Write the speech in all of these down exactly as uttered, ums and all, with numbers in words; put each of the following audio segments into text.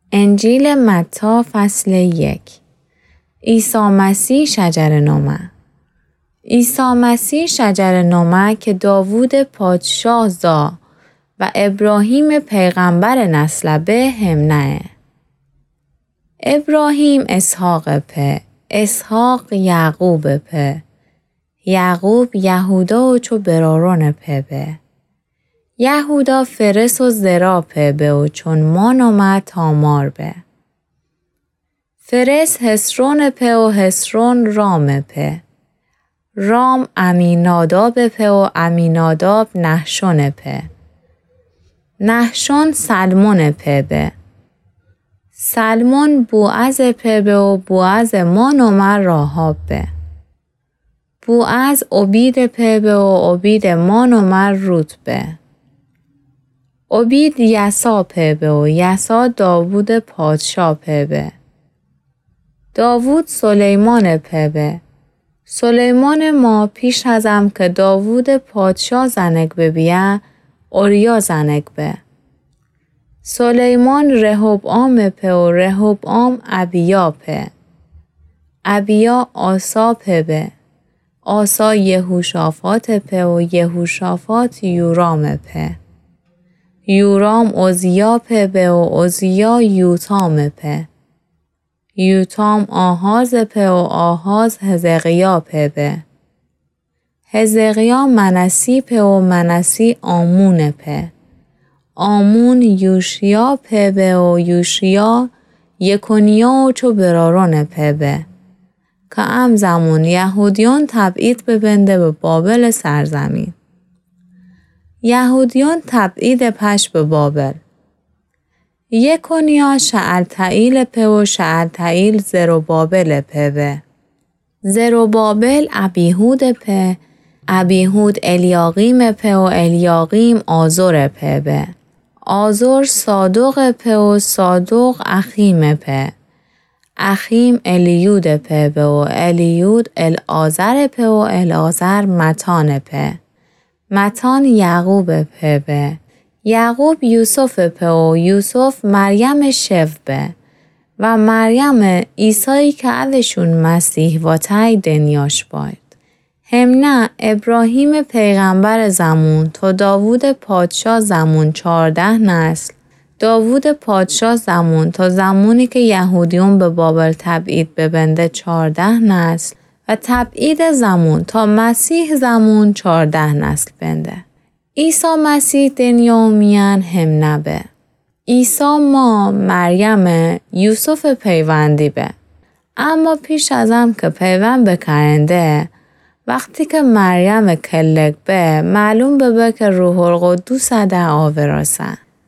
انجیل متی فصل یک. عیسی مسیح شجر نامه. عیسی مسیح شجر نامه که داوود پادشاه زا و ابراهیم پیغمبر نسل به همنه. ابراهیم اسحاق په، اسحاق یعقوب په، یعقوب یهودا و چو برارون په به. یهودا فرس و زرا په به و چون مانومه تامار به. فرس حسرون په و حسرون رام په. رام امیناداب په و امیناداب نحشون په. نحشون سلمون په به. سلمون بوعز په به و بوعز مانومه راهاب به. بوعز عبید په به و عبید مانومه روت به. عبید یسا په به و یسا داوود پادشاه په به. داوود سلیمان په به. سلیمان ما پیش ازم که داوود پادشاه زنگ ببیه اوریا زنگ به. سلیمان رهبعام په و رهبعام ابیا په. ابیا آسا په به. آسا یهوشافات په و یهوشافات یورام په. یورام عزیا په به و عزیا یوتام په. یوتام آهاز په و آهاز حزقیا په به. حزقیا منسی په و منسی آمون په. آمون یوشیا په به و یوشیا یکونیا و چو برارون په به. که ام زمان یهودیان تبعید ببنده به بابل سرزمین. یهودیان تبعید پش به بابل. یکونیا شعلتعیل په و شعلتعیل زروبابل په به. زروبابل ابیهود په. ابیهود الیاقیم په و الیاقیم آزور په به. آزور صادق په و صادق اخیم په. اخیم الیود په به و الیود الازر په و الازر متان په. متان یعقوب په به. یعقوب یوسف په و یوسف مریم شف به. و مریم عیسی که اوشون مسیح و تای دنیاش باید. همنه ابراهیم پیغمبر زمون تا داوود پادشاه زمون چارده نسل. داوود پادشاه زمون تا زمانی که یهودیون به بابل تبعید ببنده چارده نسل و تبعید زمون تا مسیح زمون چارده نسل بنده. عیسی مسیح دنیا میان هم نبه. عیسی ما مریم یوسف پیوندی به. اما پیش ازم که پیوند بکرنده وقتی که مریم کلک به معلوم ببه که روح القدس ده آوراسه.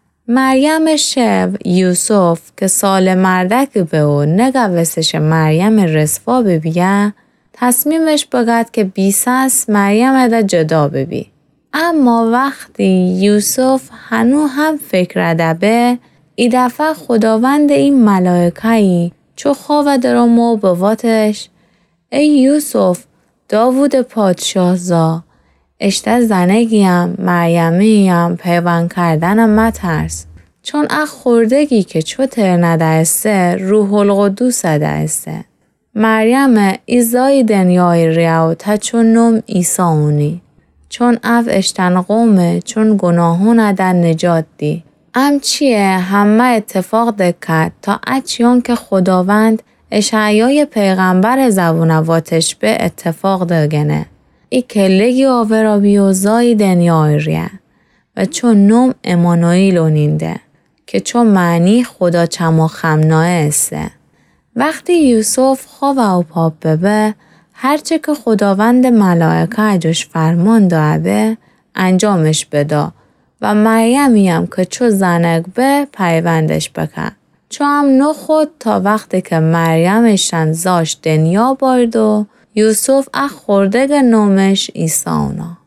مریم شو یوسف که سال مردک به و نگوستش مریم رسوا ببیه تصمیمش بگد که بیساس مریم ده جدا ببی. اما وقتی یوسف هنو هم فکر دبه ای دفعه خداوند این ملائکهی چو خواه درمو بواتش ای یوسف داوود پادشاه زا اشته زنگیم مریمیم پیوند کردنم مترس چون اخ خوردگی که چو تر ندهسته روح القدس دهسته. مریم ایزای دنیای ریاو تا چون نم ایساونی چون اف اشتن قومه چون گناهون ادن نجات دی. ام چیه همه اتفاق دکت تا اچیون که خداوند اشعیای پیغمبر زبونواتش به اتفاق دگنه. ای کلگی آورابی و زای دنیای ریه و چون نوم امانوئیل اونینده که چون معنی خدا چما خمناه استه. وقتی یوسف خواه و پاپ ببه هرچه که خداوند ملائکه اجاش فرمان داره انجامش بدا و مریمیم که چو زنگ به پیوندش بکن. چو هم نو خود تا وقتی که مریمشن زاش دنیا بارد و یوسف اخ خوردگ نومش عیسی اونا.